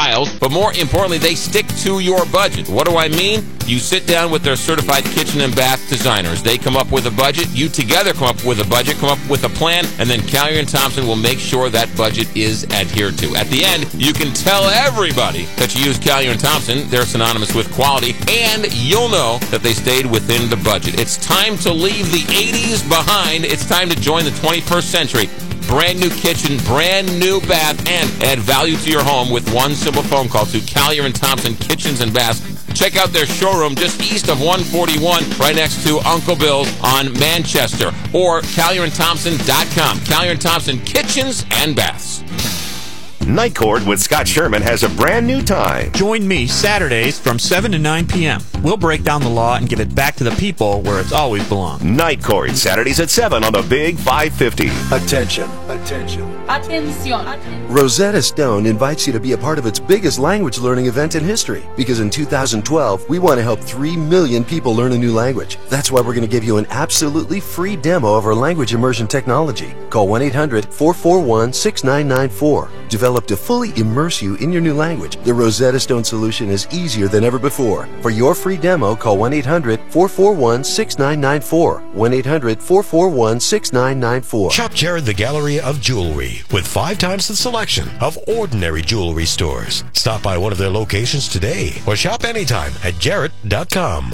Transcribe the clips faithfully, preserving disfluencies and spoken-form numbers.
styles, but more importantly, they stick to your budget. What do I mean? You sit down with their certified kitchen and bath designers. They come up with a budget. You together come up with a budget, come up with a plan, and then Callier and Thompson will make sure that budget is adhered to. At the end, you can tell everybody that you use Callier and Thompson. They're synonymous with quality, and you'll know that they stayed within the budget. It's time to leave the eighties behind. It's time to join the twenty-first century. Brand new kitchen, brand new bath, and add value to your home with one simple phone call to Callier and Thompson Kitchens and Baths. Check out their showroom just east of one forty-one, right next to Uncle Bill's on Manchester, or Callier and Thompson dot com. Callier and Thompson Kitchens and Baths. Night Court with Scott Sherman has a brand new time. Join me Saturdays from seven to nine p.m. We'll break down the law and give it back to the people where it's always belonged. Night Court, Saturdays at seven on the Big five fifty. Attention. Attention. Atención. Rosetta Stone invites you to be a part of its biggest language learning event in history. Because in two thousand twelve, we want to help three million people learn a new language. That's why we're going to give you an absolutely free demo of our language immersion technology. Call one eight hundred, four four one, six nine nine four. Developed to fully immerse you in your new language, the Rosetta Stone solution is easier than ever before. For your free demo, call one eight hundred, four four one, six nine nine four. one eight hundred, four four one, six nine nine four. Shop Jared the Gallery of Jewelry with five times the selection of ordinary jewelry stores. Stop by one of their locations today or shop anytime at Jarrett dot com.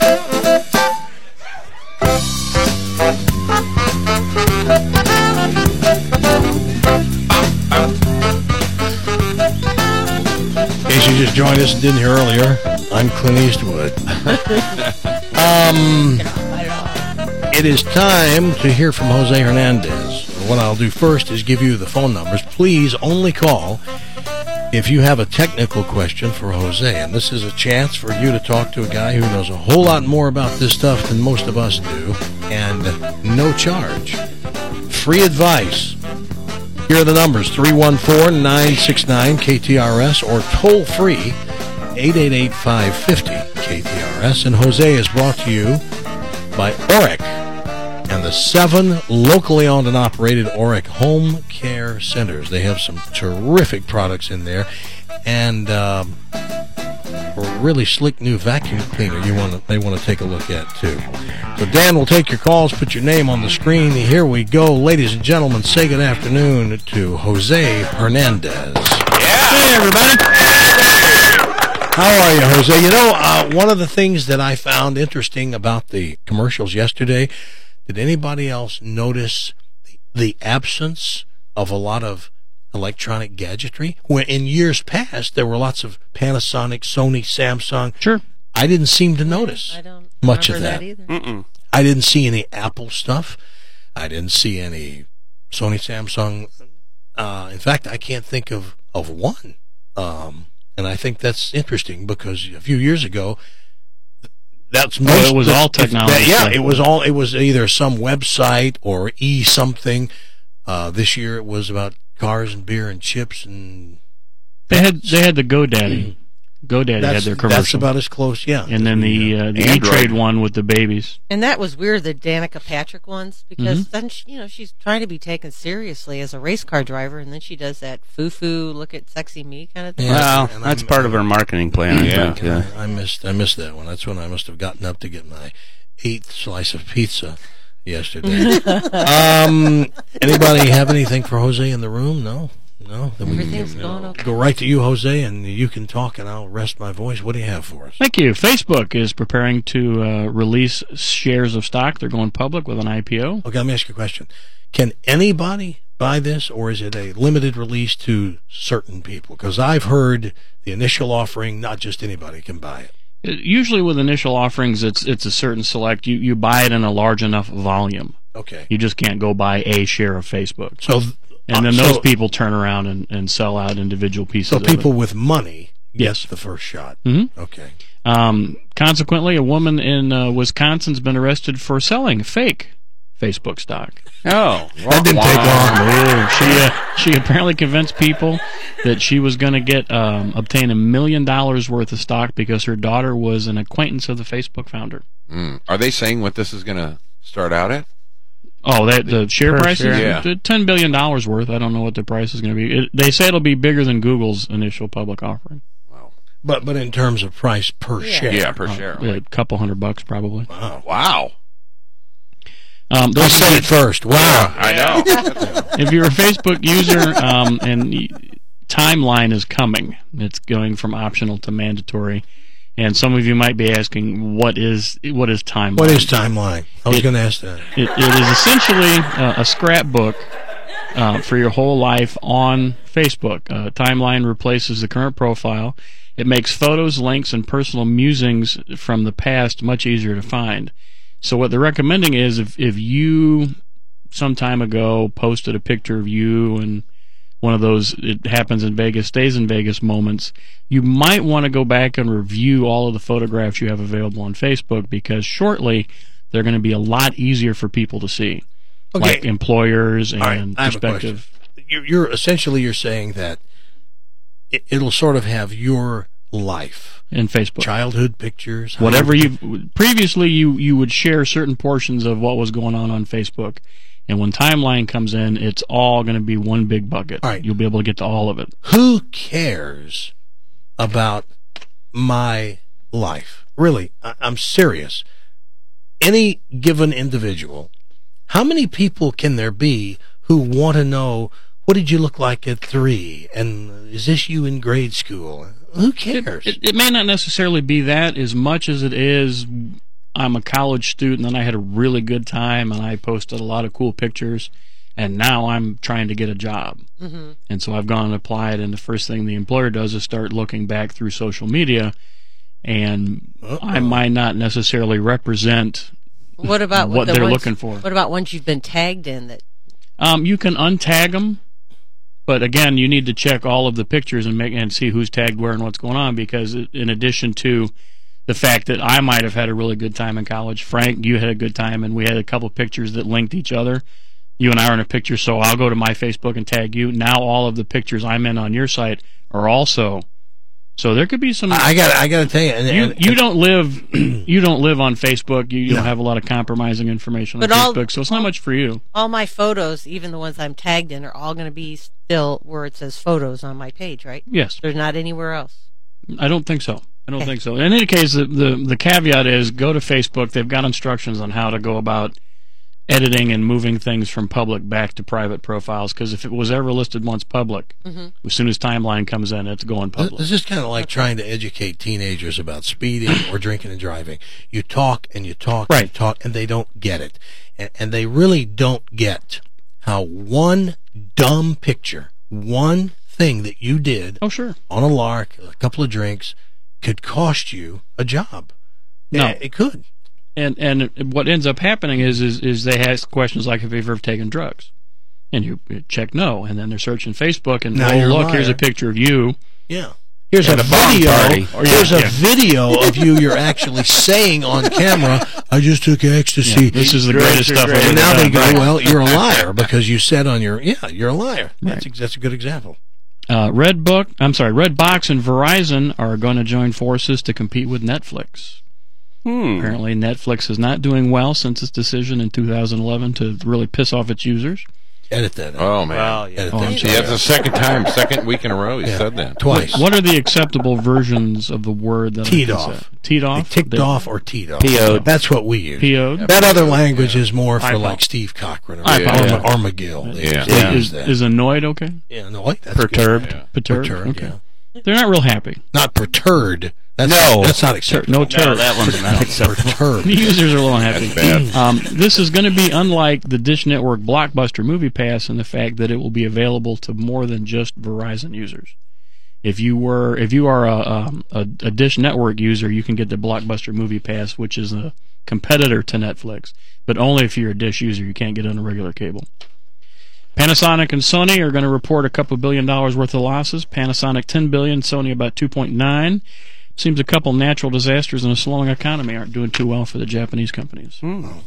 In case you just joined us and didn't hear earlier, I'm Clint Eastwood. um, it is time to hear from Jose Hernandez. What I'll do first is give you the phone numbers. Please only call if you have a technical question for Jose. And this is a chance for you to talk to a guy who knows a whole lot more about this stuff than most of us do. And no charge. Free advice. Here are the numbers, three one four, nine six nine, K T R S or toll free, eight eight eight, five five zero, K T R S. And Jose is brought to you by Oric and the seven locally owned and operated Oric Home Care Centers. They have some terrific products in there. And um, a really slick new vacuum cleaner you want to, they want to take a look at, too. So Dan will take your calls, put your name on the screen. Here we go. Ladies and gentlemen, say good afternoon to Jose Hernandez. Yeah. Hey, everybody. How are you, Jose? You know, uh, one of the things that I found interesting about the commercials yesterday, did anybody else notice the, the absence of a lot of electronic gadgetry? When in years past, there were lots of Panasonic, Sony, Samsung. Sure. I didn't seem to notice I don't much of that. that either. Mm-mm. I didn't see any Apple stuff. I didn't see any Sony, Samsung. Uh, in fact, I can't think of, of one. Um, and I think that's interesting because a few years ago, that's most, oh, it was all technology. That, yeah, it was all. It was either some website or e something. Uh, this year it was about cars and beer and chips and. They had they had the GoDaddy. GoDaddy That's, had their commercial. that's about as close, yeah. And then the uh, the E-Trade one with the babies. And that was weird, the Danica Patrick ones, because Mm-hmm. then, she, you know, she's trying to be taken seriously as a race car driver, and then she does that foo-foo, look at sexy me kind of thing. Yeah. Well, And that's I'm- part of her marketing plan, I Yeah. think. Yeah. I, I missed I missed that one. That's when I must have gotten up to get my eighth slice of pizza yesterday. um, anybody have anything for Jose in the room? No? No? Then we can Everything's go, going okay. go right to you, Jose, and you can talk, and I'll rest my voice. What do you have for us? Thank you. Facebook is preparing to uh, release shares of stock. They're going public with an I P O. Okay, let me ask you a question. Can anybody buy this, or is it a limited release to certain people? Because I've heard the initial offering, not just anybody can buy it. Usually with initial offerings, it's it's a certain select. You, you buy it in a large enough volume. Okay. You just can't go buy a share of Facebook. So, And then uh, those so, people turn around and, and sell out individual pieces So of people it. with money get Yes. the first shot. Mm-hmm. Okay. Um, consequently, a woman in uh, Wisconsin's been arrested for selling fake Facebook stock. Oh, That didn't take long. She uh, she apparently convinced people that she was going to get um, obtain a million dollars worth of stock because her daughter was an acquaintance of the Facebook founder. Mm. Are they saying what this is going to start out at? Oh, that the share Per price is share. uh, ten billion dollars worth. I don't know what the price is going to be. It, they say it'll be bigger than Google's initial public offering. But but in terms of price per Yeah. share. Yeah, per Uh, share. A couple hundred bucks probably. Wow. Wow. Um, I those said it first. Wow. I know. if you're a Facebook user, um, and y- timeline is coming, it's going from optional to mandatory. And some of you might be asking, what is what is timeline? What is timeline? I was It- going to ask that. It, it is essentially uh, a scrapbook uh, for your whole life on Facebook. Uh, timeline replaces the current profile. It makes photos, links, and personal musings from the past much easier to find. So what they're recommending is if, if you some time ago posted a picture of you and one of those it happens in Vegas, stays in Vegas moments, you might want to go back and review all of the photographs you have available on Facebook, because shortly they're going to be a lot easier for people to see, Okay. like employers and All right, I have a prospective. You're, you're essentially you're saying that it, it'll sort of have your life, in Facebook. childhood pictures, how Whatever you- you previously you you would share certain portions of what was going on on Facebook, and when timeline comes in, it's all going to be one big bucket. All right. You'll be able to get to all of it. Who cares about my life? Really, I, I'm serious. Any given individual, how many people can there be who want to know, what did you look like at three? And is this you in grade school? Who cares? It, it may not necessarily be that as much as it is, I'm a college student and I had a really good time and I posted a lot of cool pictures, and now I'm trying to get a job. Mm-hmm. And so I've gone and applied, and the first thing the employer does is start looking back through social media, and Uh-oh. I might not necessarily represent What about what the they're ones- looking for. What about ones you've been tagged in that? Um, you can untag them, but again, you need to check all of the pictures and make and see who's tagged where and what's going on, because in addition to the fact that I might have had a really good time in college, Frank, you had a good time, and we had a couple pictures that linked each other. You and I are in a picture, so I'll go to my Facebook and tag you. Now all of the pictures I'm in on your site are also. So there could be some. I got I got to tell you, and, You and- you don't live you don't live on Facebook. You, you No. don't have a lot of compromising information on But all- Facebook, so it's not much for you. All my photos, even the ones I'm tagged in, are all going to be still where it says photos on my page, right? Yes. There's not anywhere else. I don't think so. I don't Okay. think so. In any case, the, the the caveat is go to Facebook. They've got instructions on how to go about editing and moving things from public back to private profiles, because if it was ever listed once public, Mm-hmm. as soon as timeline comes in, it's going public. This is kind of like trying to educate teenagers about speeding or drinking and driving. You talk and you talk and you Right. talk, and they don't get it. And, and they really don't get how one dumb picture, one thing that you did Oh, sure. on a lark, a couple of drinks, could cost you a job. No. Yeah, it could. And and what ends up happening is is, is they ask questions like, have you ever taken drugs? And you you check no, and then they're searching Facebook, and Now oh, you're a look, here's a liar. picture of you. Yeah. Here's At a a bomb video. party. Or, yeah, Here's a yeah. video of you. You're actually saying on camera, "I just took ecstasy." Yeah, this is the greatest stuff I've And ever now they done. go, "Well, you're a liar because you said on your yeah, you're a liar." That's ex- that's a good example. Uh, Redbook, I'm sorry, Redbox and Verizon are going to join forces to compete with Netflix. Hmm. Apparently, Netflix is not doing well since its decision in two thousand eleven to really piss off its users. Edit that. out. Oh, man. Edit Oh, I'm that. sorry. Yeah, that's the second time, second week in a row he Yeah. said that. Twice. What are the acceptable versions of the word that Teed I can off. say? Teed They off? ticked They- off or teed off. P O'd. That's what we use. P O'd? That other language is more for I like know. Steve Cochran or I Arma- know. Armagill. They- Yeah. they Yeah. use Is, that. is annoyed okay? yeah, no, wait, that's Perturbed? good. Yeah. Perturbed? Perturbed, okay. yeah. They're not real happy. Not perturbed. That's, No. that's not Tur- acceptable. no turd. that one's not acceptable. Perturbed. The users are a little unhappy. That's bad. Um, this is going to be unlike the Dish Network Blockbuster Movie Pass in the fact that it will be available to more than just Verizon users. If you were, if you are a, um, a, a Dish Network user, you can get the Blockbuster Movie Pass, which is a competitor to Netflix, but only if you're a Dish user. You can't get it on a regular cable. Panasonic and Sony are going to report a couple billion dollars worth of losses. Panasonic ten billion, Sony about two point nine. Seems a couple natural disasters and a slowing economy aren't doing too well for the Japanese companies. Um,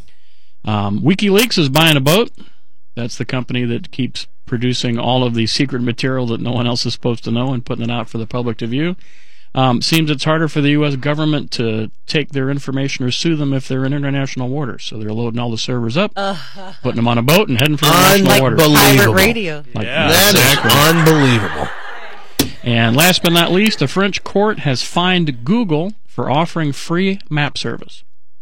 WikiLeaks is buying a boat. That's the company that keeps producing all of the secret material that no one else is supposed to know and putting it out for the public to view. Um, seems it's harder for the U S government to take their information or sue them if they're in international waters. So they're loading all the servers up, uh, putting them on a boat, and heading for international like waters. Pirate radio. Like, yeah, that exactly. is unbelievable. And last but not least, a French court has fined Google for offering free map service.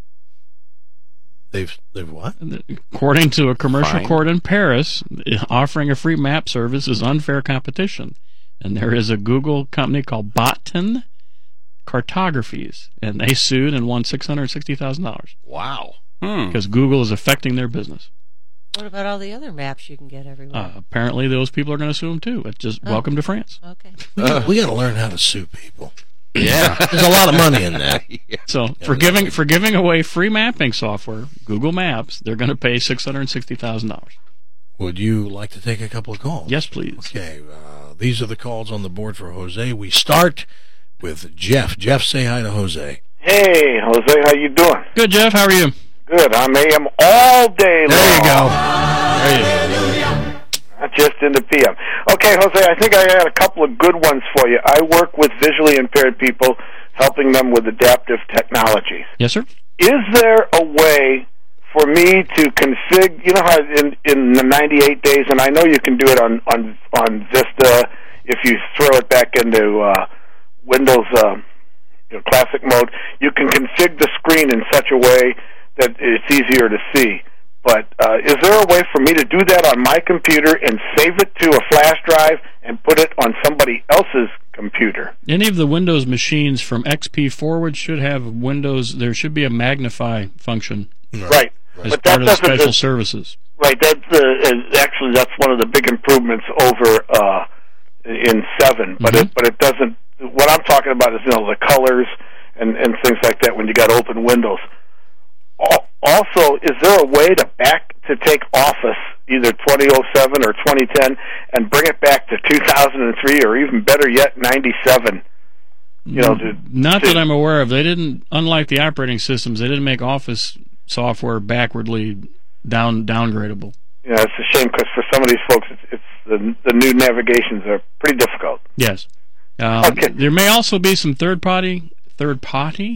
They've they've what? According to a commercial Fine. court in Paris, offering a free map service is unfair competition. And there is a Google company called Botan Cartographies, and they sued and won six hundred sixty thousand dollars. Wow. Because Google is affecting their business. What about all the other maps you can get everywhere? Uh, apparently, those people are going to sue them too. It's just Oh. welcome to France. Okay. We got, we got to learn how to sue people. Yeah. There's a lot of money in that. So for giving for giving away free mapping software, Google Maps, they're going to pay six hundred sixty thousand dollars. Would you like to take a couple of calls? Yes, please. Okay. Uh, these are the calls on the board for Jose. We start with Jeff. Jeff, say hi to Jose. Hey, Jose, how you doing? Good, Jeff. How are you? Good. I'm A M all day long. There you go. There you go. Not just in the P M. Okay, Jose, I think I had a couple of good ones for you. I work with visually impaired people, helping them with adaptive technologies. Yes, sir. Is there a way for me to config, you know how in, in the ninety-eight days, and I know you can do it on, on, on Vista, if you throw it back into uh, Windows uh, you know, Classic mode, you can config the screen in such a way that it's easier to see. But uh, is there a way for me to do that on my computer and save it to a flash drive and put it on somebody else's computer? Any of the Windows machines from X P forward should have Windows. There should be a magnify function Right. as But part that of the doesn't special just- services. Right, that's uh, actually that's one of the big improvements over uh, in seven. But Mhm. it but it doesn't. What I'm talking about is you know the colors and, and things like that when you got open windows. Al- Also, is there a way to back to take Office either twenty oh seven or twenty ten and bring it back to two thousand three or even better yet ninety-seven? You know, to, Not to, that I'm aware of. They didn't, unlike the operating systems, they didn't make Office software backwardly down downgradable. You know, it's a shame because for some of these folks, it's, it's the the new navigations are pretty difficult. Yes. Um, Okay. There may also be some third party. Third party?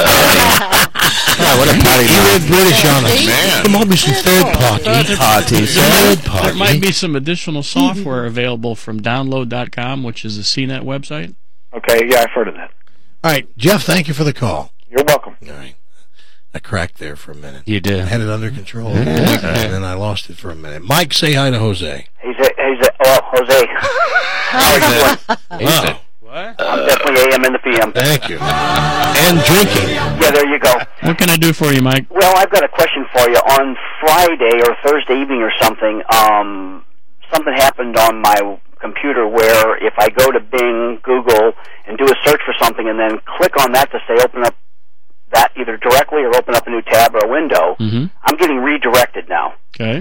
Oh, what a potty You mouth. read British on us. Man. There might be some third party. Parties. Third There party. might be some additional software available from download dot com, which is a C net website. Okay, yeah, I've heard of that. All right, Jeff, thank you for the call. You're welcome. All right. I cracked there for a minute. You I did. had it under control. And then I lost it for a minute. Mike, say hi to Jose. He's a, he's a, oh, Jose. How are you doing? Wow. I'm definitely A M in the P M. Thank you. And drinking. Yeah, there you go. What can I do for you, Mike? Well, I've got a question for you. On Friday or Thursday evening or something, um, something happened on my computer where if I go to Bing, Google, and do a search for something and then click on that to say open up that either directly or open up a new tab or a window, Mm-hmm. I'm getting redirected now. Okay.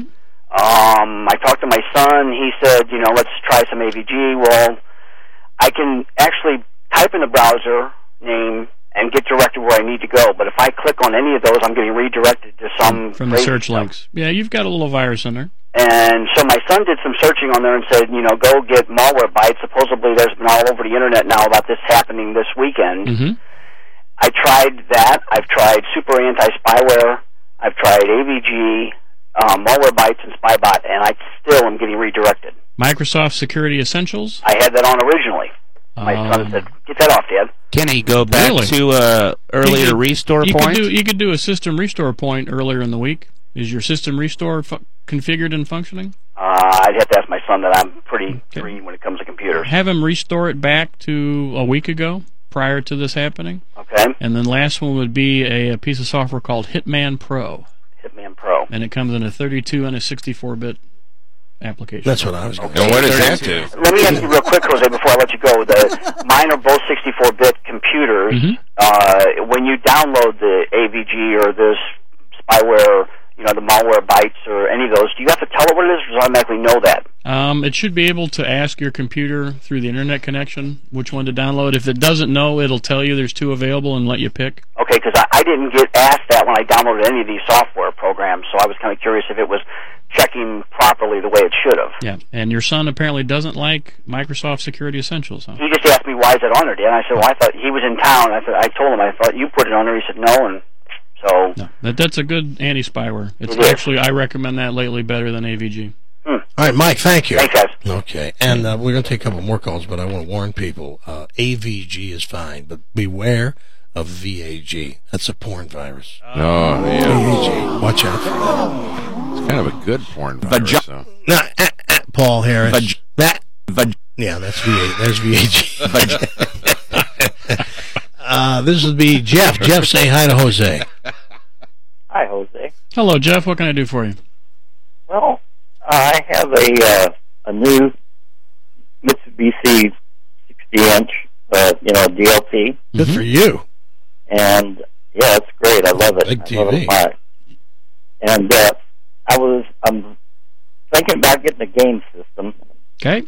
Um, I talked to my son. He said, you know, let's try some A V G. Well, I can actually type in the browser name and get directed where I need to go. But if I click on any of those, I'm getting redirected to some From the crazy search stuff. links. Yeah, you've got a little virus in there. And so my son did some searching on there and said, you know, go get malware bytes. Supposedly there's been all over the internet now about this happening this weekend. Mm-hmm. I tried that. I've tried Super Anti-Spyware. I've tried A V G, um, Malwarebytes, and Spybot, and I still am getting redirected. Microsoft Security Essentials. I had that on originally. My Um, son said, get that off, Dad. Can he go back Really? to uh, earlier You could- restore you point? Could do, you could do a system restore point earlier in the week. Is your system restore fu- configured and functioning? Uh, I'd have to ask my son that. I'm pretty Okay. green when it comes to computers. Have him restore it back to a week ago, prior to this happening. Okay? And then last one would be a, a piece of software called Hitman Pro, Hitman Pro. and it comes in a thirty-two and a sixty-four bit application. That's what I was going to And what does that do? Let me ask you real quick, Jose, before I let you go. The, mine are both sixty-four bit computers. Mhm. Uh, when you download the A V G or this spyware, you know, the malware bytes or any of those, do you have to tell it what it is, or does it automatically know that? Um, it should be able to ask your computer through the internet connection which one to download. If it doesn't know, it'll tell you there's two available and let you pick. Okay, because I, I didn't get asked that when I downloaded any of these software programs, so I was kind of curious if it was checking properly the way it should have. Yeah, and your son apparently doesn't like Microsoft Security Essentials, huh? He just asked me, why is it on there, Dan? I said, well, I thought he was in town. I said, I told him, I thought you put it on there. He said, no, and so... No, that, that's a good anti-spyware. It's It is. actually, I recommend that lately better than A V G. Hmm. All right, Mike, thank you. Thanks, guys. Okay, and uh, we're going to take a couple more calls, but I want to warn people, uh, A V G is fine, but beware of V A G. That's a porn virus. Oh, yeah. V A G. Watch out for that. It's kind of a good porn virus. Vagi- So. No, uh, uh, Paul Harris. Vag- that, Vag- yeah, that's V A. There's V A G. uh, this would be Jeff. Jeff, say hi to Jose. Hi, Jose. Hello, Jeff. What can I do for you? Well, I have a uh, a new Mitsubishi sixty inch, uh, you know, D L P, Good for you. and yeah, it's great. I love it. Big I love T V. it a lot. And uh, I was I'm thinking about getting a game system, Okay.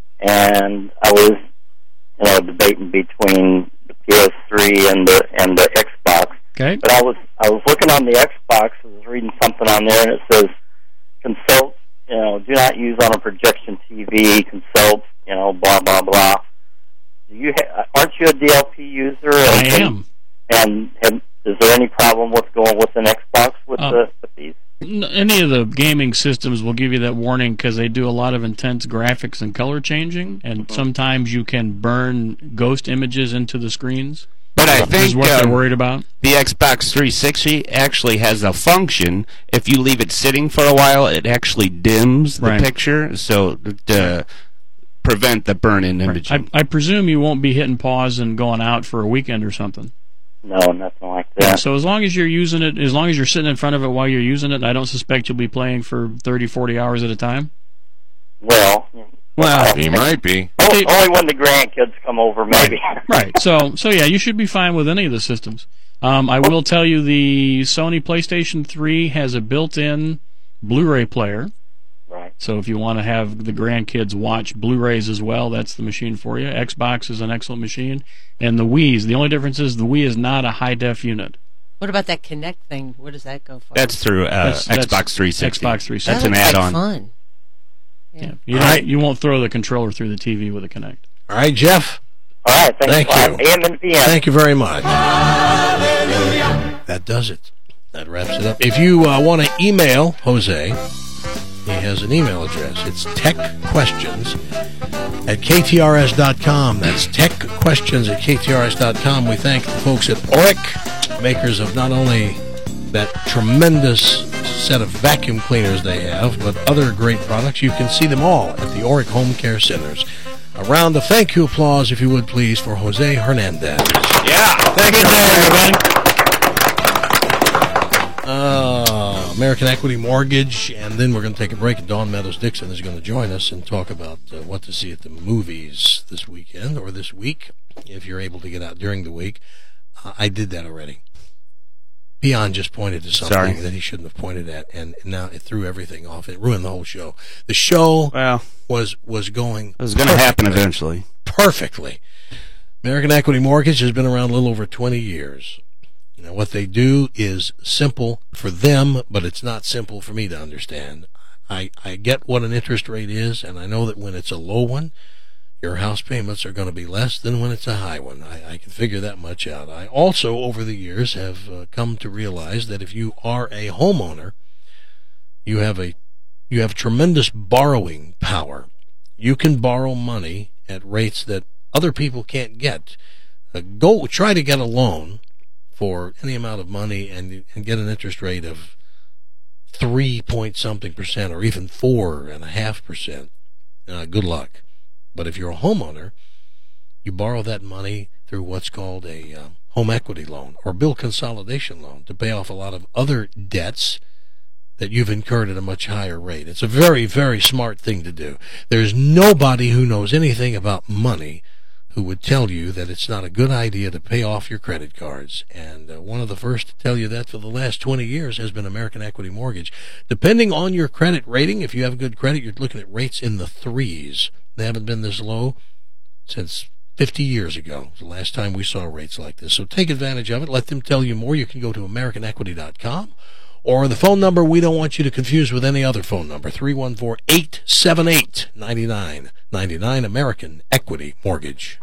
and I was you know debating between the P S three and the and the Xbox. Okay. But I was I was looking on the Xbox. I was reading something on there, and it says consult. You know, do not use on a projection T V. Consult. You know, blah blah blah. Do you ha- aren't you a D L P user? I and, am. And, and is there any problem with going with an Xbox with Uh, the with these? N- Any of the gaming systems will give you that warning because they do a lot of intense graphics and color changing, and sometimes you can burn ghost images into the screens. But I Is think what they're um, worried about. the Xbox three sixty actually has a function. If you leave it sitting for a while, it actually dims the Right. picture, so to prevent the burn-in imaging. I, I presume you won't be hitting pause and going out for a weekend or something. No, nothing like Yeah, that. so as long as you're using it, as long as you're sitting in front of it while you're using it, I don't suspect you'll be playing for thirty, forty hours at a time. Well, Well, He might be. only, only when the grandkids come over, maybe. Right. So, so yeah, you should be fine with any of the systems. Um, I will tell you the Sony PlayStation three has a built-in Blu-ray player. Right. So if you want to have the grandkids watch Blu-rays as well, that's the machine for you. Xbox is an excellent machine. And the Wii's, the only difference is the Wii is not a high-def unit. What about that Kinect thing? Where does that go for? that's through uh, That's- that's Xbox three sixty. Xbox three sixty. That's an That looks like add-on. fun. Yeah. You, don't, you won't throw the controller through the T V with a Kinect. All right, Jeff. All right. Thanks Thank a lot. you. A M and P M. Thank you very much. That does it. That wraps it up. If you uh, want to email Jose, he has an email address. It's techquestions at k t r s dot com. That's techquestions at k t r s dot com. We thank the folks at Oric, makers of not only that tremendous set of vacuum cleaners they have, but other great products. You can see them all at the Oric Home Care Centers. A round of thank you applause, if you would please, for Jose Hernandez. Yeah. Thank you, everybody. Uh, American Equity Mortgage, and then we're going to take a break, and Dawn Meadows-Dixon is going to join us and talk about uh, what to see at the movies this weekend, or this week, if you're able to get out during the week. Uh, I did that already. Peon just pointed to something Sorry. that he shouldn't have pointed at, and now it threw everything off. It ruined the whole show. The show Well, was was going it was going to happen eventually. perfectly. American Equity Mortgage has been around a little over twenty years. Now, what they do is simple for them, but it's not simple for me to understand. I, I get what an interest rate is, and I know that when it's a low one, your house payments are going to be less than when it's a high one. I, I can figure that much out. I also, over the years, have uh, come to realize that if you are a homeowner, you have a you have tremendous borrowing power. You can borrow money at rates that other people can't get. Uh, go try to get a loan for any amount of money and, and get an interest rate of three point something percent or even four and a half percent. Uh, good luck. But if you're a homeowner, you borrow that money through what's called a um, home equity loan or bill consolidation loan to pay off a lot of other debts that you've incurred at a much higher rate. It's a very, very smart thing to do. There's nobody who knows anything about money who would tell you that it's not a good idea to pay off your credit cards. And uh, one of the first to tell you that for the last twenty years has been American Equity Mortgage. Depending on your credit rating, if you have good credit, you're looking at rates in the threes. They haven't been this low since fifty years ago, the last time we saw rates like this. So take advantage of it. Let them tell you more. You can go to American Equity dot com or the phone number we don't want you to confuse with any other phone number, three one four, eight seven eight, nine nine nine nine, American Equity Mortgage.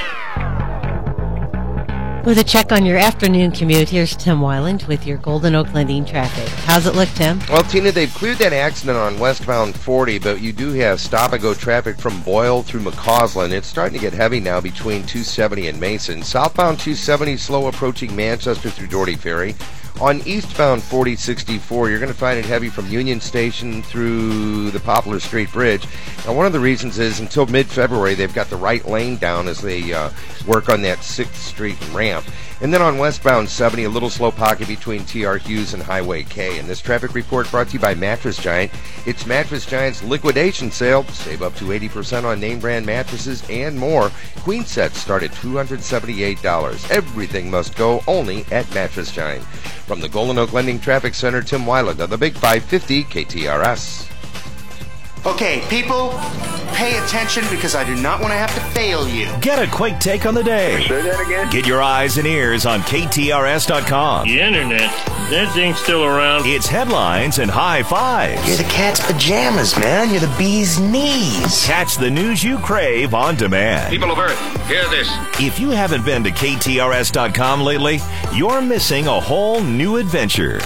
With a check on your afternoon commute, here's Tim Weiland with your Golden Oak Lending traffic. How's it look, Tim? Well, Tina, they've cleared that accident on westbound forty, but you do have stop-and-go traffic from Boyle through McCausland. It's starting to get heavy now between two seventy and Mason. Southbound two seventy, slow approaching Manchester through Doherty Ferry. On eastbound forty sixty-four, you're going to find it heavy from Union Station through the Poplar Street Bridge. Now, one of the reasons is until mid-February, they've got the right lane down as they uh, work on that sixth Street ramp. And then on westbound seventy, a little slow pocket between T R Hughes and Highway K. And this traffic report brought to you by Mattress Giant. It's Mattress Giant's liquidation sale. Save up to eighty percent on name brand mattresses and more. Queen sets start at two hundred seventy-eight dollars. Everything must go only at Mattress Giant. From the Golden Oak Lending Traffic Center, Tim Weiland on the Big five fifty K T R S. Okay, people, pay attention because I do not want to have to fail you. Get a quick take on the day. Say that again? Get your eyes and ears on K T R S dot com. The internet, that thing's still around. It's headlines and high fives. You're the cat's pajamas, man. You're the bee's knees. Catch the news you crave on demand. People of Earth, hear this. If you haven't been to K T R S dot com lately, you're missing a whole new adventure.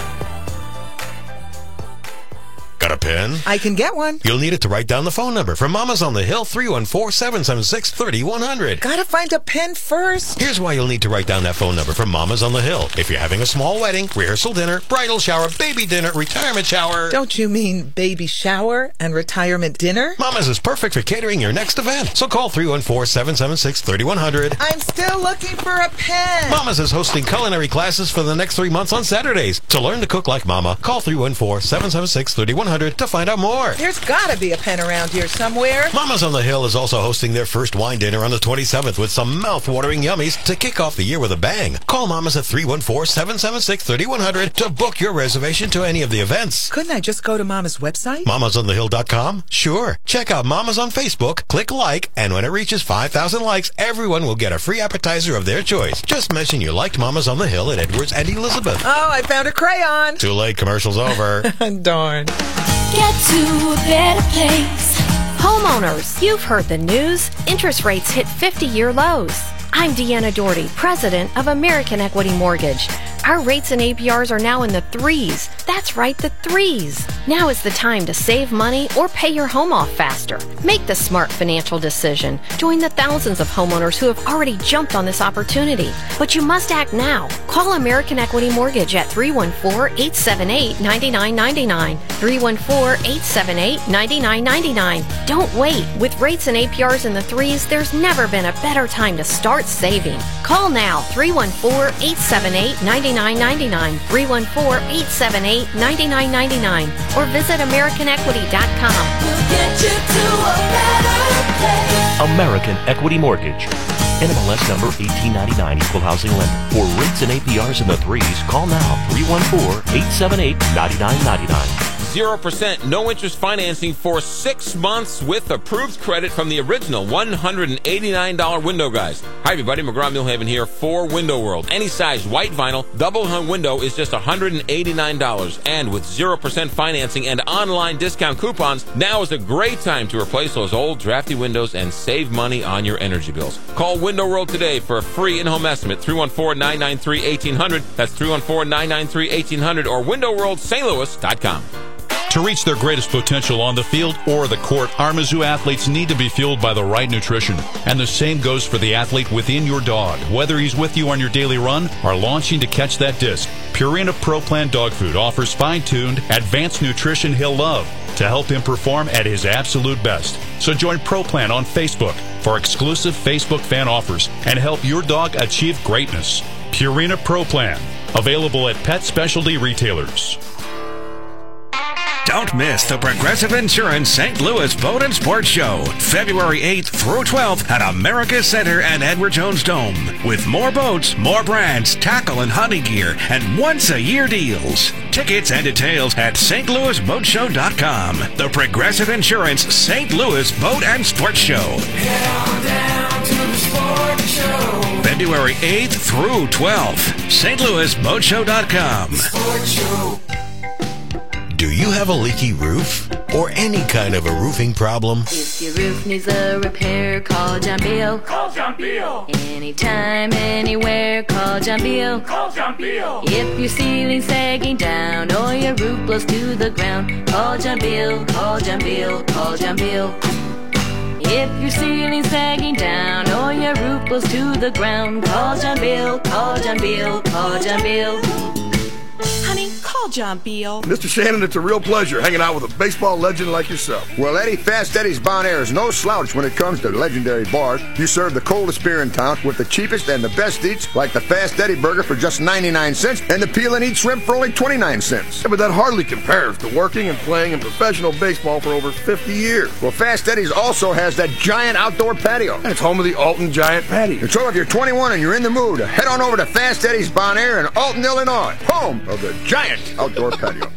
Got a pen? I can get one. You'll need it to write down the phone number for Mama's on the Hill, three one four, seven seven six, three one zero zero. Gotta find a pen first. Here's why you'll need to write down that phone number for Mama's on the Hill. If you're having a small wedding, rehearsal dinner, bridal shower, baby dinner, retirement shower. Don't you mean baby shower and retirement dinner? Mama's is perfect for catering your next event. So call three one four, seven seven six, three one zero zero. I'm still looking for a pen. Mama's is hosting culinary classes for the next three months on Saturdays. To learn to cook like Mama, call three one four, seven seven six, three one zero zero to find out more. There's gotta be a pen around here somewhere. Mama's on the Hill is also hosting their first wine dinner on the twenty-seventh with some mouth-watering yummies to kick off the year with a bang. Call Mama's at three one four, seven seven six, three one zero zero to book your reservation to any of the events. Couldn't I just go to Mama's website? mamas on the hill dot com? Sure. Check out Mama's on Facebook, click like, and when it reaches five thousand likes, everyone will get a free appetizer of their choice. Just mention you liked Mama's on the Hill at Edwards and Elizabeth. Oh, I found a crayon. Too late, commercial's over. Darn. Get to a better place. Homeowners, you've heard the news. Interest rates hit fifty-year lows. I'm Deanna Doherty, president of American Equity Mortgage. Our rates and A P Rs are now in the threes. That's right, the threes. Now is the time to save money or pay your home off faster. Make the smart financial decision. Join the thousands of homeowners who have already jumped on this opportunity. But you must act now. Call American Equity Mortgage at three one four, eight seven eight, nine nine nine nine. three one four, eight seven eight, nine nine nine nine. Don't wait. With rates and A P Rs in the threes, there's never been a better time to start saving. Call now, three one four, eight seven eight, nine nine nine nine, three one four, eight seven eight, nine nine nine nine, or visit American Equity dot com. We'll get you to a better place. American Equity Mortgage. N M L S number eighteen ninety-nine, Equal Housing Lender. For rates and A P Rs in the threes, call now, three one four, eight seven eight, nine nine nine nine. zero percent no interest financing for six months with approved credit from the original one hundred eighty-nine dollars window guys. Hi everybody, McGraw-Milhaven here for Window World. Any size white vinyl double hung window is just one hundred eighty-nine dollars, and with zero percent financing and online discount coupons, now is a great time to replace those old drafty windows and save money on your energy bills. Call Window World today for a free in-home estimate, three one four, nine nine three, one eight zero zero. That's three one four, nine nine three, one eight zero zero, or window world st louis dot com. To reach their greatest potential on the field or the court, our Mizzou athletes need to be fueled by the right nutrition. And the same goes for the athlete within your dog. Whether he's with you on your daily run or launching to catch that disc, Purina Pro Plan Dog Food offers fine-tuned, advanced nutrition he'll love to help him perform at his absolute best. So join Pro Plan on Facebook for exclusive Facebook fan offers and help your dog achieve greatness. Purina Pro Plan, available at pet specialty retailers. Don't miss the Progressive Insurance Saint Louis Boat and Sports Show, February eighth through twelfth at America Center and Edward Jones Dome. With more boats, more brands, tackle and hunting gear, and once-a-year deals. Tickets and details at st louis boat show dot com. The Progressive Insurance Saint Louis Boat and Sports Show. Get on down to the sports show. February eighth through twelfth. St Louis boat show dot com. Sports Show. Do you have a leaky roof? Or any kind of a roofing problem? If your roof needs a repair, call John Beal. Call John Beal. Anytime, anywhere, call John Beal. Call John Beal. If your ceiling's sagging down or your roof blows to the ground, call John Beal. Call John Beal. Call John Beal. If your ceiling's sagging down or your roof blows to the ground, call John Beal. Call John Beal. Call John Beal. Honey, call John Beal. Mister Shannon, it's a real pleasure hanging out with a baseball legend like yourself. Well, Eddie, Fast Eddie's Bon Air is no slouch when it comes to legendary bars. You serve the coldest beer in town with the cheapest and the best eats, like the Fast Eddie burger for just ninety-nine cents and the peel and eat shrimp for only twenty-nine cents. Yeah, but that hardly compares to working and playing in professional baseball for over fifty years. Well, Fast Eddie's also has that giant outdoor patio. And it's home of the Alton Giant Patio. And so if you're twenty-one and you're in the mood, head on over to Fast Eddie's Bon Air in Alton, Illinois, home of the giant outdoor patio.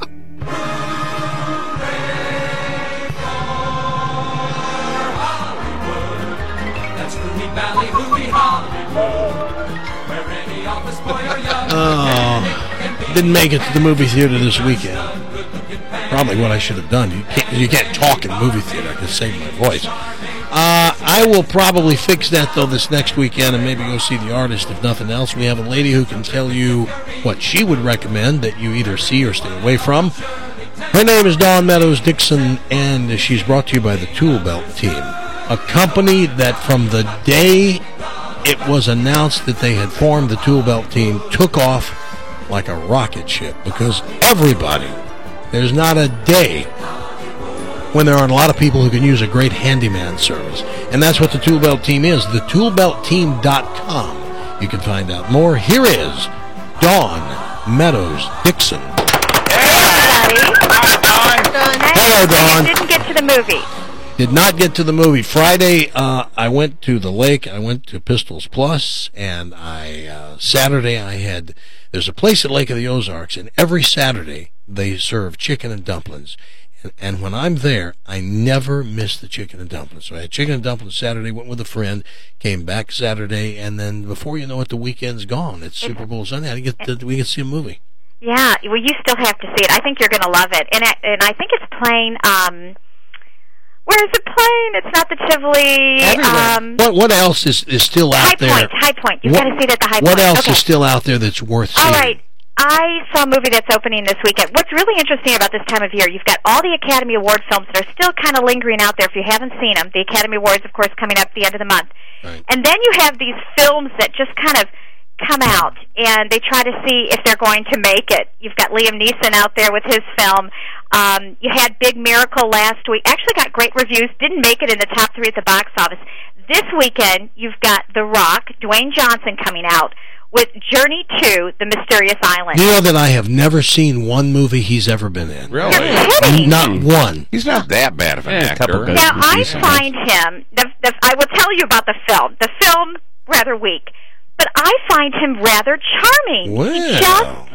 Oh, didn't make it to the movie theater this weekend. Probably what I should have done. You can't, you can't talk in the movie theater. I can save my voice. Uh, I will probably fix that, though, this next weekend and maybe go see the artist, if nothing else. We have a lady who can tell you what she would recommend that you either see or stay away from. Her name is Dawn Meadows Dixon, and she's brought to you by the Tool Belt Team, a company that from the day it was announced that they had formed the Tool Belt Team took off like a rocket ship, because everybody, there's not a day when there aren't a lot of people who can use a great handyman service. And that's what the Tool Belt Team is, the tool belt team dot com. You can find out more. Here is Dawn Meadows Dixon. Hello, Dawn. Didn't get to the movie. Did not get to the movie. Friday, uh, I went to the lake. I went to Pistols Plus, and I uh, Saturday I had. There's a place at Lake of the Ozarks, and every Saturday they serve chicken and dumplings. And, and when I'm there, I never miss the chicken and dumplings. So I had chicken and dumplings Saturday, went with a friend, came back Saturday, and then before you know it, the weekend's gone. It's Super Bowl Sunday. I get to, we get to see a movie. Yeah, well, you still have to see it. I think you're going to love it, and I, and I think it's playing. Um, where is it playing? It's not the Tivoli. Um, what what else is, is still out High there? Point. High Point. You've got to see it at the High what Point. What else okay. is still out there that's worth seeing? All right. I saw a movie that's opening this weekend. What's really interesting about this time of year, you've got all the Academy Award films that are still kind of lingering out there if you haven't seen them. The Academy Awards, of course, coming up at the end of the month. Right. And then you have these films that just kind of come out, and they try to see if they're going to make it. You've got Liam Neeson out there with his film. Um, you had Big Miracle last week. Actually got great reviews. Didn't make it in the top three at the box office. This weekend, you've got The Rock, Dwayne Johnson coming out with Journey to the Mysterious Island. You know that I have never seen one movie he's ever been in. Really? You're kidding. Not one. He's not that bad of an Yeah, a couple actor. good Now, I movies. find him, the, the, I will tell you about the film. The film, rather weak. But I find him rather charming. Well. He just,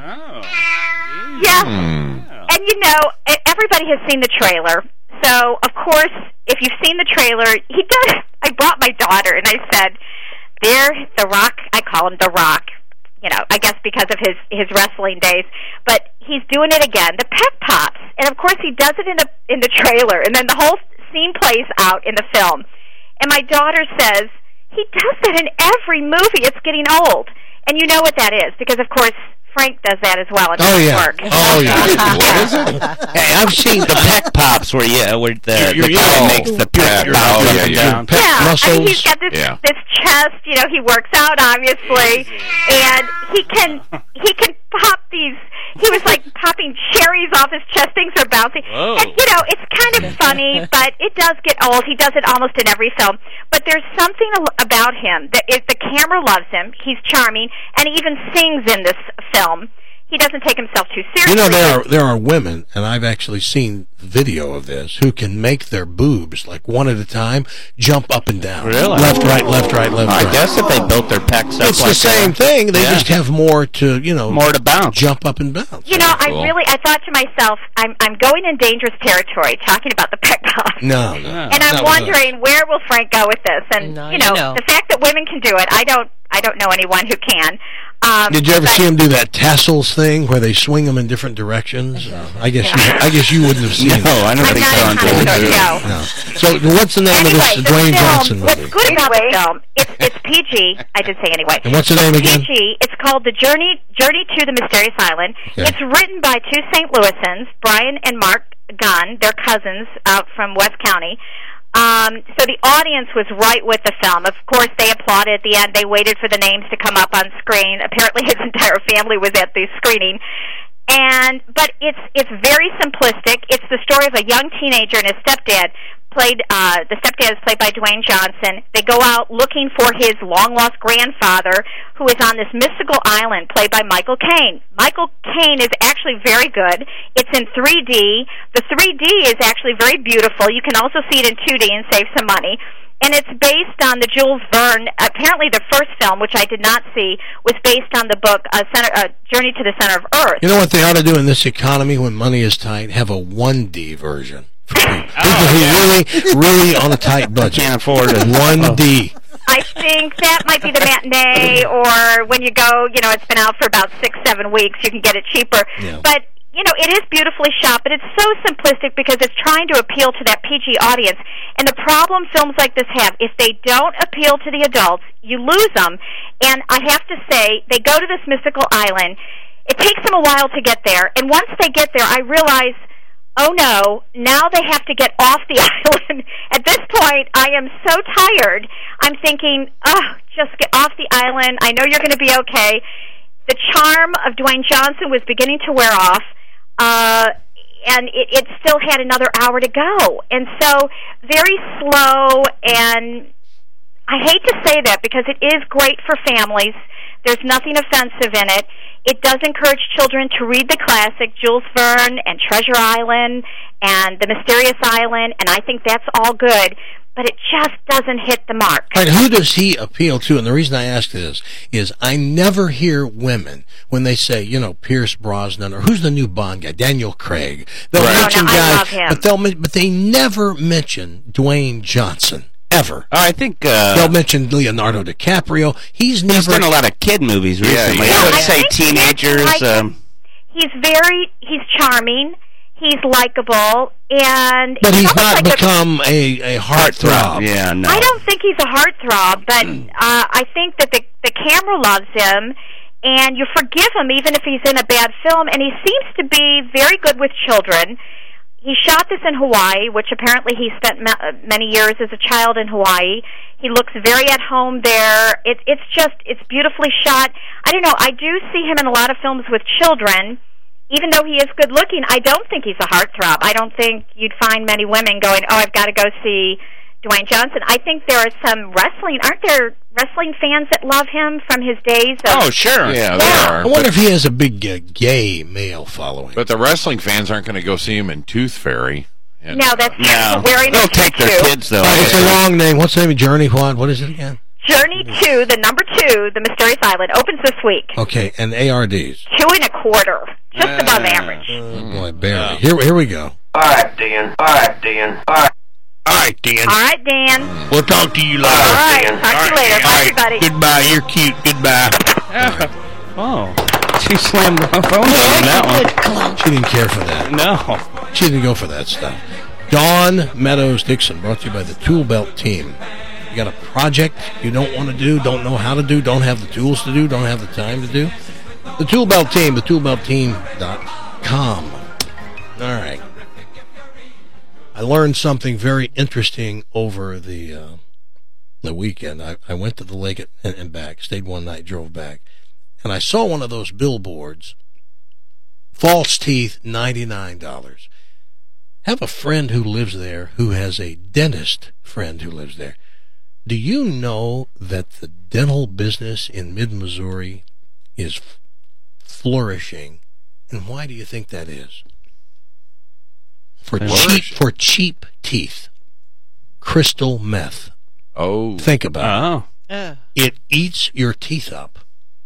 yeah. Hmm. And you know, e- everybody has seen the trailer. So, of course, if you've seen the trailer, he does. I brought my daughter and I said, there, The Rock, I call him The Rock, you know, I guess because of his, his wrestling days. But he's doing it again. The pep pops. And, of course, he does it in the in the trailer. And then the whole scene plays out in the film. And my daughter says, he does that in every movie. It's getting old. And you know what that is, because, of course, Frank does that as well. It Oh, doesn't yeah. work. Oh, yeah. What is it? Hey, I've seen the peck pops where yeah, where the, You- the you- guy oh, makes the peck yeah, pop oh, up yeah, and yeah. down. Pep Yeah, I muscles. mean, he's got this Yeah. this chest. You know, he works out obviously, and he can he can pop these. He was like popping cherries off his chest. Things are bouncing, Whoa. and you know, it's kind of funny, but it does get old. He does it almost in every film. But there's something al- about him that is, the camera loves him. He's charming, and he even sings in this film. He doesn't take himself too seriously. You know, there are there are women, and I've actually seen video of this, who can make their boobs, like one at a time, jump up and down. Really? Left, right, left, right, left, I right. guess if they built their pecs up It's like the same that, thing. They yeah. just have more to, you know, more to bounce. jump up and bounce. You know, I Cool. really, I thought to myself, I'm I'm going in dangerous territory talking about the pep pop. No, no. And I'm not with us. wondering, where will Frank go with this? And No, you know, you know. the fact that women can do it, I don't, I don't know anyone who can. Um, Did you ever but- see him do that tassels thing where they swing them in different directions? Uh, I guess you, I guess you wouldn't have seen it. No, I don't I'm think not so. entirely sure, no. No. So what's the name Anyway, of this the Dwayne film, Johnson what's movie? good about the film, it's, it's P G. I did say anyway. And what's the name again? P G. It's called The Journey Journey to the Mysterious Island. Okay. It's written by two Saint Louisans, Brian and Mark Gunn. They're cousins out from West County. Um, so the audience was right with the film. Of course, they applauded at the end. They waited for the names to come up on screen. Apparently, his entire family was at the screening. And but it's it's very simplistic. It's the story of a young teenager and his stepdad. Played uh, the stepdad is played by Dwayne Johnson. They go out looking for his long lost grandfather, who is on this mystical island, played by Michael Caine. Michael Caine is actually very good. It's in three D. The three D is actually very beautiful. You can also see it in two D and save some money. And it's based on the Jules Verne. Apparently, the first film, which I did not see, was based on the book uh, Center, uh, Journey to the Center of Earth. You know what they ought to do in this economy when money is tight? Have a one D version. For people, people who really, really on a tight budget. Can't afford it. one D. I think that might be the matinee, or when you go, you know, it's been out for about six, seven weeks, you can get it cheaper. Yeah. But, you know, it is beautifully shot, but it's so simplistic because it's trying to appeal to that P G audience. And the problem films like this have, if they don't appeal to the adults, you lose them. And I have to say, they go to this mystical island. It takes them a while to get there. And once they get there, I realize, oh no, now they have to get off the island. At this point, I am so tired. I'm thinking, oh, just get off the island. I know you're going to be okay. The charm of Dwayne Johnson was beginning to wear off, uh, and it, it still had another hour to go. And so, very slow, and I hate to say that because it is great for families. There's nothing offensive in it. It does encourage children to read the classic, Jules Verne and Treasure Island and The Mysterious Island, and I think that's all good, but it just doesn't hit the mark. All right, who does he appeal to? And the reason I ask this is I never hear women, when they say, you know, Pierce Brosnan, or who's the new Bond guy, Daniel Craig. They'll Right. mention No, no, I guys, love him. but they'll men- but they never mention Dwayne Johnson. Ever. I think uh, they'll mention Leonardo DiCaprio. He's never he's done a lot of kid movies recently. Yeah, I would I say think teenagers. like him. Um, He's very, he's charming, he's likable, and But he's almost not like a- become a, a heartthrob. Yeah, no. I don't think he's a heartthrob, but uh, I think that the the camera loves him, and you forgive him even if he's in a bad film. And he seems to be very good with children. He shot this in Hawaii, which apparently he spent ma- many years as a child in Hawaii. He looks very at home there. It, it's just, it's beautifully shot. I don't know, I do see him in a lot of films with children. Even though he is good looking, I don't think he's a heartthrob. I don't think you'd find many women going, oh, I've got to go see Dwayne Johnson. I think there are some wrestling, aren't there wrestling fans that love him from his days of... Oh, sure. Yeah, Yeah. they are. I wonder But, if he has a big uh, gay male following. but the wrestling fans aren't going to go see him in Tooth Fairy. And, No, that's No. wearing They'll a take their tutu. kids, though. Oh, it's a long name. What's the name? Journey what? What is it again? Journey to the number two, the Mysterious Island, opens this week. Okay, and A R Ds. Two and a quarter, just Uh, above average. Oh, boy, barely. Here, here we go. All right, Dan. All right, Dan. All right. All right, Dan. All right, Dan. We'll talk to you later. All right, talk to you later. Bye, everybody. Goodbye. You're cute. Goodbye. Oh, she slammed the phone on that one. She didn't care for that. No. She didn't go for that stuff. Dawn Meadows Dixon, brought to you by the Tool Belt team. You got a project you don't want to do, don't know how to do, don't have the tools to do, don't have the time to do? The Tool Belt team, the tool belt team dot com. All right. I learned something very interesting over the uh, the weekend. I, I went to the lake at, and, and back, stayed one night, drove back, and I saw one of those billboards, false teeth, ninety-nine dollars. Have a friend who lives there who has a dentist friend who lives there. Do you know that the dental business in mid-Missouri is f- flourishing? And why do you think that is? For cheap, for cheap teeth. Crystal meth. Oh. Think about Oh. Ugh. it. It eats your teeth up.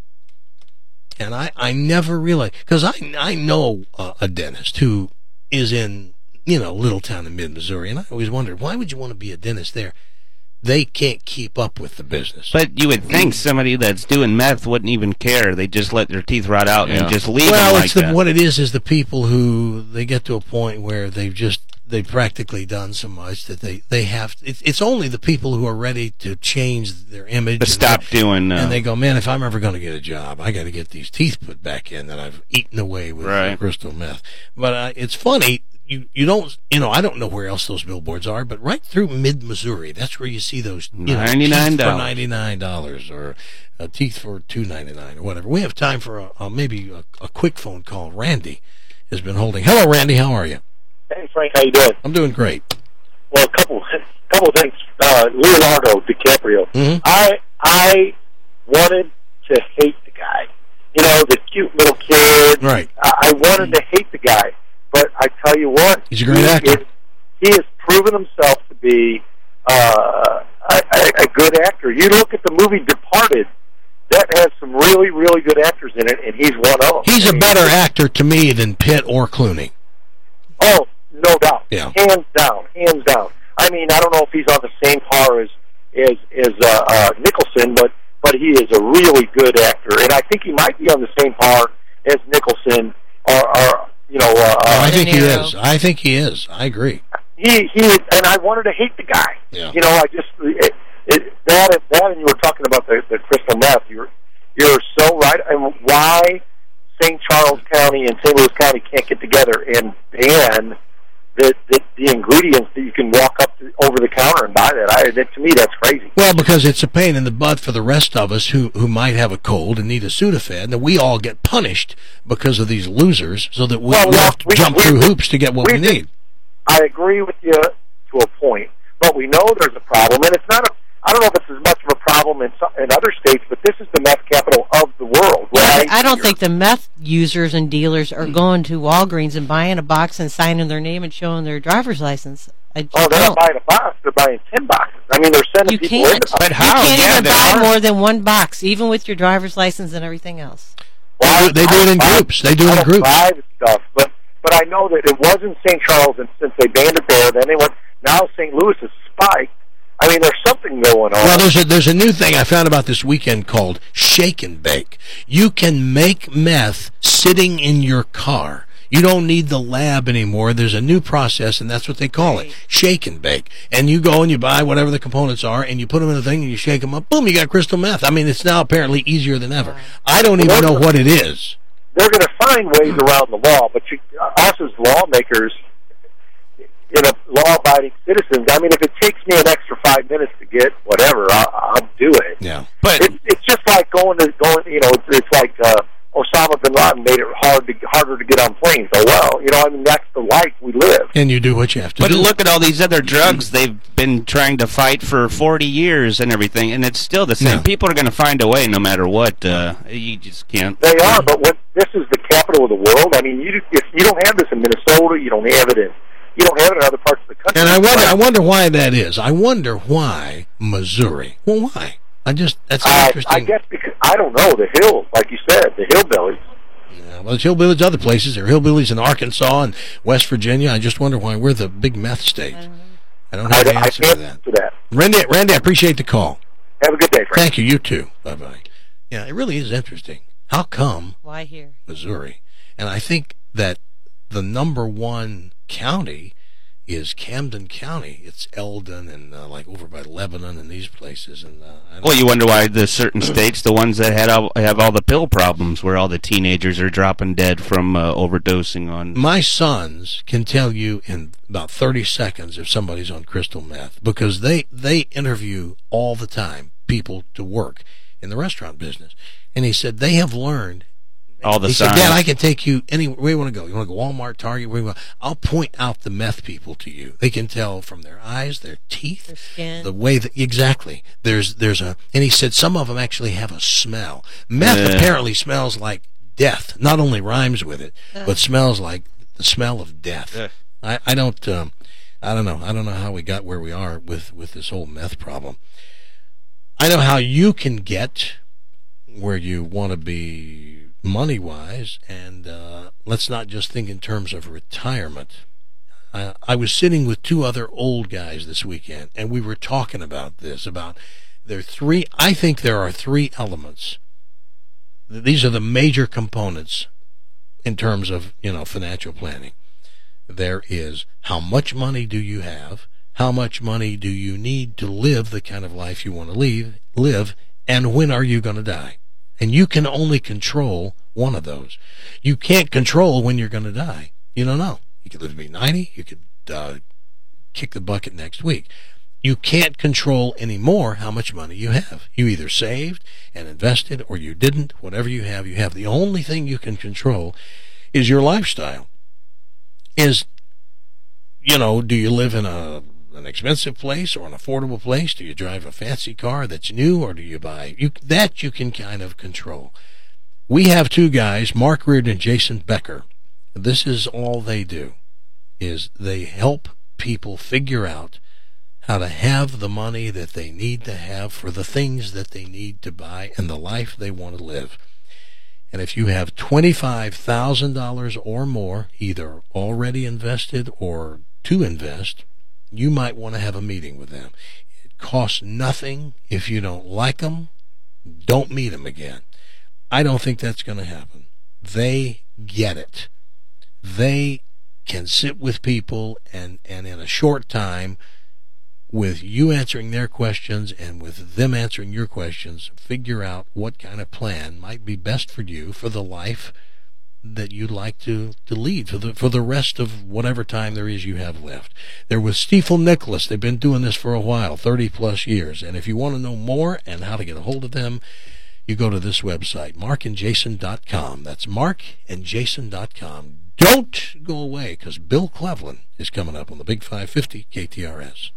And I, I never realized, because I, I know uh, a dentist who is in, you know, little town in mid-Missouri, and I always wondered, why would you want to be a dentist there? they can't keep up with the business. But you would think somebody that's doing meth wouldn't even care. They just let their teeth rot out Yeah. and just leave well, them like it's the, that. what it is is the people who they get to a point where they've just they've practically done so much that they they have. It's, it's only the people who are ready to change their image, To and stop they- doing, uh, and they go, man, if I'm ever going to get a job, I got to get these teeth put back in that I've eaten away with Right. uh, crystal meth. But uh, it's funny. You, you don't you know I don't know where else those billboards are, but right through mid Missouri, that's where you see those you know, ninety-nine teeth for dollars. ninety nine dollars or uh, teeth for two ninety nine or whatever. We have time for a, a, maybe a, a quick phone call. Randy has been holding. Hello, Randy. How are you? Hey, Frank, how you doing? I'm doing great. Well, a couple, couple things. Uh, Leonardo DiCaprio. Mhm. I, I wanted to hate the guy. You know, the cute little kid. Right. I, I wanted to hate the guy, but I tell you what, He's a great he actor. is- he has proven himself to be uh, a, a, a good actor. You look at the movie Departed. That has some really, really good actors in it, and he's one of them. He's a better actor to me than Pitt or Clooney. Oh, no doubt. Yeah. Hands down, hands down. I mean, I don't know if he's on the same par as as, as uh, uh, Nicholson, but but he is a really good actor, and I think he might be on the same par as Nicholson, or, or you know. Uh, I think he is. I think he is. I agree. He he, and I wanted to hate the guy. Yeah. You know, I just it, it, that that, and you were talking about the, the crystal meth. You're you're so right. And why Saint Charles County and Saint Louis County can't get together and ban the the, the ingredients that you can walk up to, over the counter and buy that? I that to me that's crazy. Well, because it's a pain in the butt for the rest of us who, who might have a cold and need a Sudafed, and we all get punished because of these losers, so that we, Well, we yeah, have to we- jump we- through hoops to get what we, we- need. I agree with you to a point, but we know there's a problem, and it's not a. I don't know if it's as much of a problem in some, in other states, but this is the meth capital of the world, right? I don't think the meth users and dealers are going to Walgreens and buying a box and signing their name and showing their driver's license. I just Oh, they're don't. not buying a box; they're buying ten boxes. I mean, they're sending You people can't. in. But You can't even buy more than one box, even with your driver's license and everything else. Well, They do it in I- groups. They do it I in don't groups. buy the stuff, but but I know that it was in Saint Charles, and since they banned it there, then they went. Now Saint Louis is spiked. I mean, there's something going on. Well, there's a there's a new thing I found about this weekend called Shake and Bake. You can make meth sitting in your car. You don't need the lab anymore. There's a new process, and that's what they call it, Shake and Bake. And you go and you buy whatever the components are, and you put them in a thing, and you shake them up. Boom, you got crystal meth. I mean, it's now apparently easier than ever. I don't even know what it is. They're going to find ways around the law, but you, us as lawmakers, you know, law-abiding citizens. I mean, if it takes me an extra five minutes to get whatever, I'll, I'll do it. Yeah, but it's, it's just like going to going. You know, it's, it's like uh, Osama bin Laden made it hard to harder to get on planes. Oh well, you know, I mean, that's the life we live. And you do what you have to But do. look at all these other drugs they've been trying to fight for forty years and everything, and it's still the same. Yeah. People are going to find a way no matter what. Uh, you just can't. They are, but when this is the capital of the world, I mean, you if you don't have this in Minnesota, you don't have it in you don't have it in other parts of the country. And I wonder, I wonder why that is. I wonder why Missouri. Well, why? I just that's an Uh, interesting. I guess because I don't know the hills, like you said, the hillbillies. Yeah, well, there's hillbillies other places. There are hillbillies in Arkansas and West Virginia. I just wonder why we're the big meth state. I don't have I, the I answer can't to that. answer that. Randy, Randy, I appreciate the call. Have a good day, Frank. Thank you. You too. Bye bye. Yeah, it really is interesting. How come Why here? Missouri? And I think that the number one county is Camden County. It's Eldon and uh, like over by Lebanon and these places. And uh, I don't Well, you wonder why the certain states, the ones that had all, have all the pill problems, where all the teenagers are dropping dead from uh, overdosing on. My sons can tell you in about thirty seconds if somebody's on crystal meth because they, they interview all the time people to work in the restaurant business. And he said they have learned. All the he signs. said, Dad, I can take you anywhere. Where you want to go? You want to go Walmart, Target? Where you want? I'll point out the meth people to you. They can tell from their eyes, their teeth, Their skin. the way that exactly. There's there's a and he said some of them actually have a smell. Meth Yeah. apparently smells like death. Not only rhymes with it, but smells like the smell of death. Yeah. I I don't um, I don't know. I don't know how we got where we are with with this whole meth problem. I know how you can get where you want to be money-wise, and uh, let's not just think in terms of retirement. Uh, I was sitting with two other old guys this weekend, and we were talking about this, about there are three, I think there are three elements. These are the major components in terms of, you know, financial planning. There is how much money do you have, how much money do you need to live the kind of life you want to live, live, and when are you going to die? And you can only control one of those. You can't control when you're going to die. You don't know. You could live to be ninety. You could uh, kick the bucket next week. You can't control anymore how much money you have. You either saved and invested or you didn't. Whatever you have, you have. The only thing you can control is your lifestyle. Is, you know, do you live in a an expensive place or an affordable place? Do you drive a fancy car that's new, or do you buy? You, that you can kind of control. We have two guys, Mark Reardon and Jason Becker. This is all they do, is they help people figure out how to have the money that they need to have for the things that they need to buy and the life they want to live. And if you have twenty-five thousand dollars or more, either already invested or to invest, you might want to have a meeting with them. It costs nothing. If you don't like them, don't meet them again. I don't think that's going to happen. They get it. They can sit with people and, and in a short time, with you answering their questions and with them answering your questions, figure out what kind of plan might be best for you for the life that you'd like to, to lead for the for the rest of whatever time there is you have left. They're with Stiefel Nicholas. They've been doing this for a while, thirty plus years. And if you want to know more and how to get a hold of them, you go to this website, mark and jason dot com. That's mark and jason dot com. Don't go away, because Bill Cleveland is coming up on the Big five fifty K T R S.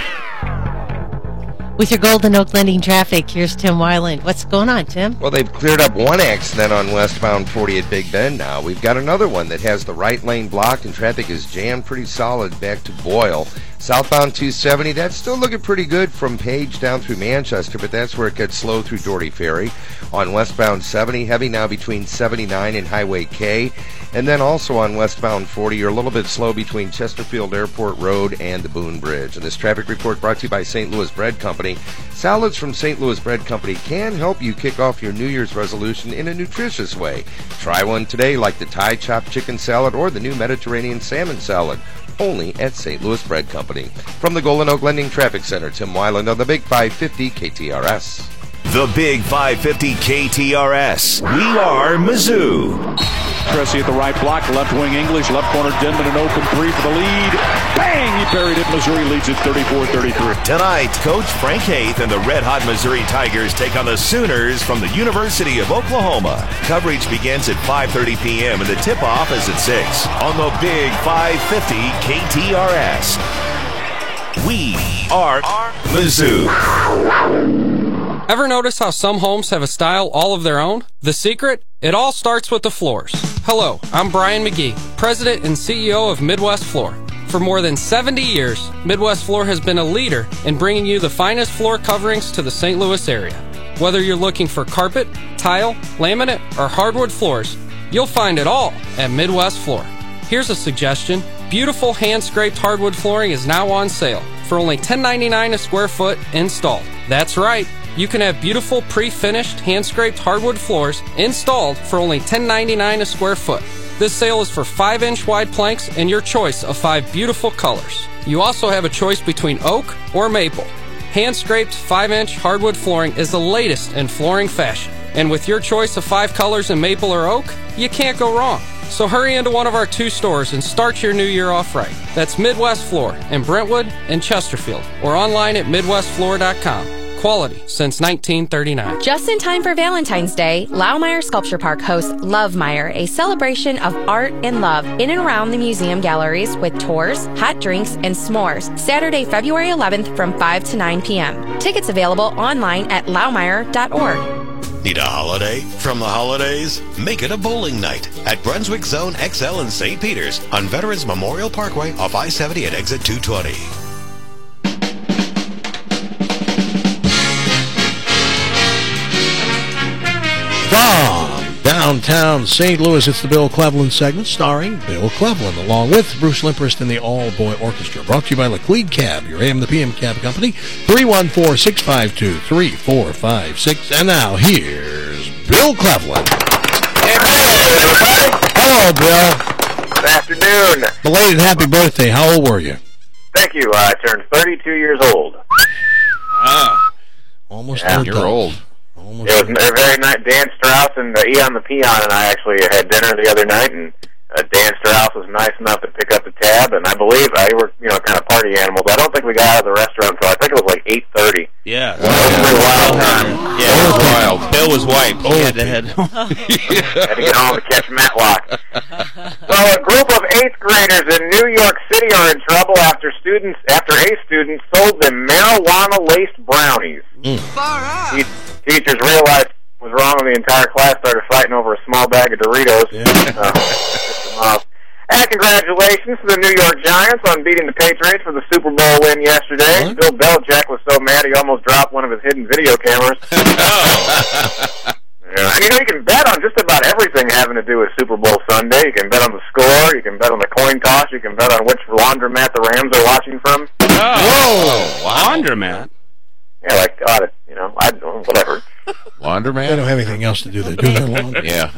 With your Golden Oak Lending traffic, here's Tim Weiland. What's going on, Tim? Well, they've cleared up one accident on westbound forty at Big Bend now. We've got another one that has the right lane blocked and traffic is jammed pretty solid back to Boyle. Southbound two seventy, that's still looking pretty good from Page down through Manchester, but that's where it gets slow through Doherty Ferry. On westbound seventy, heavy now between seventy-nine and Highway K. And then also on westbound forty, you're a little bit slow between Chesterfield Airport Road and the Boone Bridge. And this traffic report brought to you by Saint Louis Bread Company. Salads from Saint Louis Bread Company can help you kick off your New Year's resolution in a nutritious way. Try one today, like the Thai chopped chicken salad or the new Mediterranean salmon salad. Only at Saint Louis Bread Company. From the Golden Oak Lending Traffic Center, Tim Weiland on the Big five fifty K T R S. The Big five fifty K T R S. We are Mizzou. Cressy at the right block, left wing English, left corner Denman, an open three for the lead. Bang! He buried it. Missouri leads it thirty-four thirty-three. Tonight, Coach Frank Haith and the red-hot Missouri Tigers take on the Sooners from the University of Oklahoma. Coverage begins at five thirty p.m. and the tip-off is at six on the Big five fifty K T R S. We are Mizzou. Ever notice how some homes have a style all of their own? The secret? It all starts with the floors. Hello, I'm Brian McGee, President and C E O of Midwest Floor. For more than seventy years, Midwest Floor has been a leader in bringing you the finest floor coverings to the Saint Louis area. Whether you're looking for carpet, tile, laminate, or hardwood floors, you'll find it all at Midwest Floor. Here's a suggestion. Beautiful hand-scraped hardwood flooring is now on sale for only ten ninety-nine a square foot installed. That's right. You can have beautiful pre-finished hand-scraped hardwood floors installed for only ten ninety-nine a square foot. This sale is for five inch wide planks and your choice of five beautiful colors. You also have a choice between oak or maple. Hand-scraped five inch hardwood flooring is the latest in flooring fashion. And with your choice of five colors in maple or oak, you can't go wrong. So hurry into one of our two stores and start your new year off right. That's Midwest Floor in Brentwood and Chesterfield, or online at midwest floor dot com. Quality since nineteen thirty-nine. Just in time for Valentine's Day, Laumeier Sculpture Park hosts Love Meyer, a celebration of art and love in and around the museum galleries with tours, hot drinks, and s'mores. Saturday, February eleventh from five to nine p.m. Tickets available online at laumeier dot org. Need a holiday from the holidays? Make it a bowling night at Brunswick Zone X L in Saint Peters on Veterans Memorial Parkway off I seventy at exit two twenty. From downtown Saint Louis. It's the Bill Cleveland segment starring Bill Cleveland, along with Bruce Limperst and the All-Boy Orchestra. Brought to you by Laclede Cab, your A M to P M cab company. three one four, six five two, three four five six. And now, here's Bill Cleveland. Hello, Bill. Good afternoon. Belated happy birthday. How old were you? Thank you. I turned thirty-two years old. Ah. Almost yeah, you're old. Almost it was a very nice. Dan Strauss and uh, Eon the Peon and I actually had dinner the other night, and uh, Dan Strauss was nice enough to pick up the tab, and I believe I were, you know, kind of party animals. I don't think we got out of the restaurant until I think it was like eight thirty. Yeah. Wow. It was a pretty wild time. Yeah, it was wild. Bill was wiped. He had to head home. Had to get home to catch Matlock. So a group of eighth graders in New York City are in trouble after students, after a student sold them marijuana-laced brownies. Mm. Te- teachers realized what was wrong, and the entire class started fighting over a small bag of Doritos. Yeah. Uh, and congratulations to the New York Giants on beating the Patriots for the Super Bowl win yesterday. What? Bill Belichick was so mad he almost dropped one of his hidden video cameras. Yeah, and you know, you can bet on just about everything having to do with Super Bowl Sunday. You can bet on the score, you can bet on the coin toss, you can bet on which laundromat the Rams are watching from. Oh, whoa, laundromat. Yeah, like, God, you know, I don't know, whatever. Laundromat? They don't have anything else to do. They do their laundry. Yeah.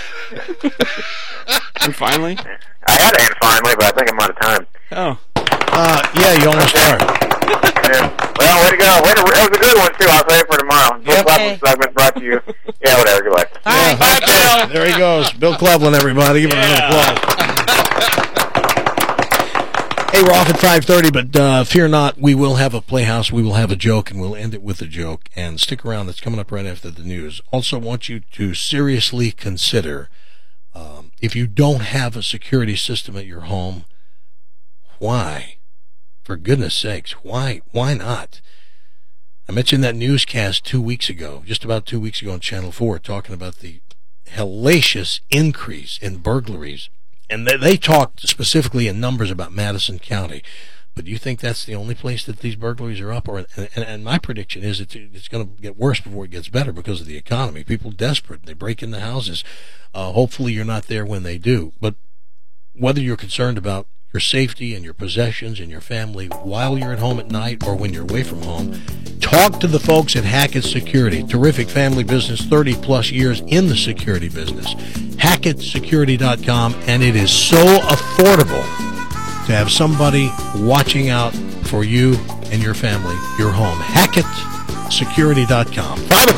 And finally? I had to end finally, but I think I'm out of time. Oh. Uh, yeah, you almost are. Yeah. Well, way to go. Way to, it was a good one, too. I'll save it for tomorrow. Bill Yep. Cleveland segment brought to you. Yeah, whatever. Good luck. All right. Bye, Bill. There he goes. Bill Cleveland, everybody. Give him yeah. a round of applause. Hey, we're off at five thirty, but uh, fear not, we will have a Playhouse, we will have a joke, and we'll end it with a joke. And stick around, that's coming up right after the news. Also want you to seriously consider, um, if you don't have a security system at your home, why? For goodness sakes, why? Why not? I mentioned that newscast two weeks ago, just about two weeks ago on Channel four, talking about the hellacious increase in burglaries. And they, they talked specifically in numbers about Madison County. But do you think that's the only place that these burglaries are up? Or and, and my prediction is it's, it's going to get worse before it gets better because of the economy. People desperate. They break into houses. Uh, hopefully you're not there when they do. But whether you're concerned about your safety and your possessions and your family while you're at home at night or when you're away from home, talk to the folks at Hackett Security. Terrific family business, thirty plus years in the security business. Hackett Security dot com, and it is so affordable to have somebody watching out for you and your family, your home. Hackett Security dot com.